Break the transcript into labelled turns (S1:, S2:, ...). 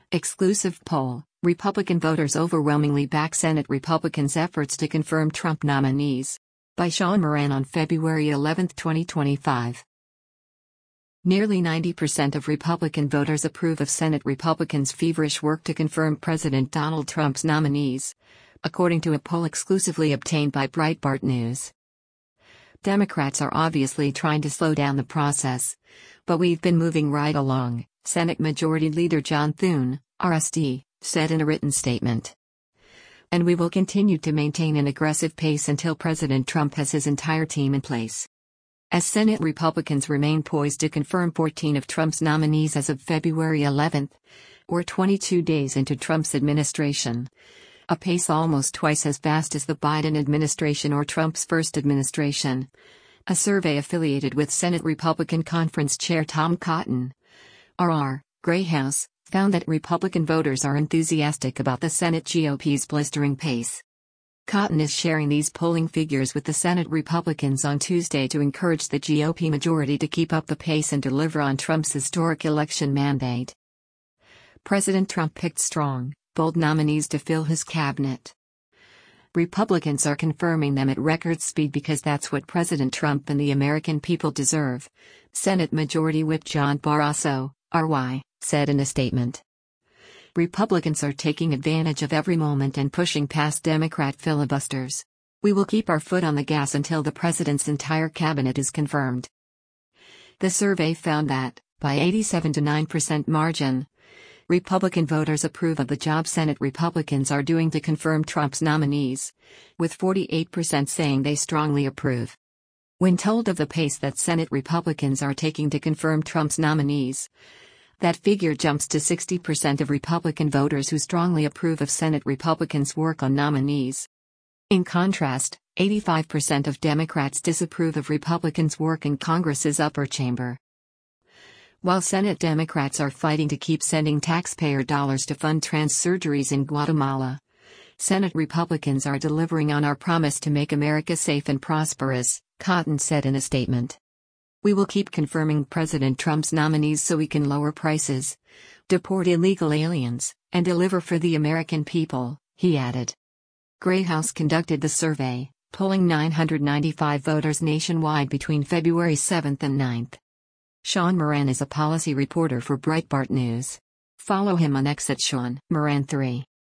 S1: Exclusive poll: Republican voters overwhelmingly back Senate Republicans' efforts to confirm Trump nominees. By Sean Moran on February 11, 2025. Nearly 90% of Republican voters approve of Senate Republicans' feverish work to confirm President Donald Trump's nominees, according to a poll exclusively obtained by Breitbart News. Democrats are obviously trying to slow down the process, but we've been moving right along, Senate Majority Leader John Thune, RSD, said in a written statement. And we will continue to maintain an aggressive pace until President Trump has his entire team in place. As Senate Republicans remain poised to confirm 14 of Trump's nominees as of February 11, or 22 days into Trump's administration, a pace almost twice as fast as the Biden administration or Trump's first administration. A survey affiliated with Senate Republican Conference Chair Tom Cotton, R.R., Gray House, found that Republican voters are enthusiastic about the Senate GOP's blistering pace. Cotton is sharing these polling figures with the Senate Republicans on Tuesday to encourage the GOP majority to keep up the pace and deliver on Trump's historic election mandate. President Trump picked strong, bold nominees to fill his cabinet. Republicans are confirming them at record speed because that's what President Trump and the American people deserve, Senate Majority Whip John Barrasso, RY, said in a statement. Republicans are taking advantage of every moment and pushing past Democrat filibusters. We will keep our foot on the gas until the president's entire cabinet is confirmed. The survey found that, by 87 to 9% margin, Republican voters approve of the job Senate Republicans are doing to confirm Trump's nominees, with 48% saying they strongly approve. When told of the pace that Senate Republicans are taking to confirm Trump's nominees, that figure jumps to 60% of Republican voters who strongly approve of Senate Republicans' work on nominees. In contrast, 85% of Democrats disapprove of Republicans' work in Congress's upper chamber. While Senate Democrats are fighting to keep sending taxpayer dollars to fund trans surgeries in Guatemala, Senate Republicans are delivering on our promise to make America safe and prosperous, Cotton said in a statement. We will keep confirming President Trump's nominees so we can lower prices, deport illegal aliens, and deliver for the American people, he added. Gray House conducted the survey, polling 995 voters nationwide between February 7 and 9. Sean Moran is a policy reporter for Breitbart News. Follow him on X at Sean Moran 3.